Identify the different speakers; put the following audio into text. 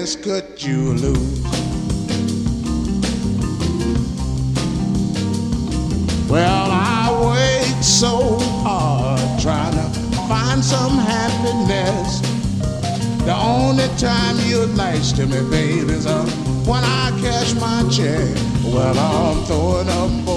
Speaker 1: happiness could you lose? Well, I worked so hard trying to find some happiness. The only time you're nice to me, baby, is when I cash my check. Well, I'm throwing up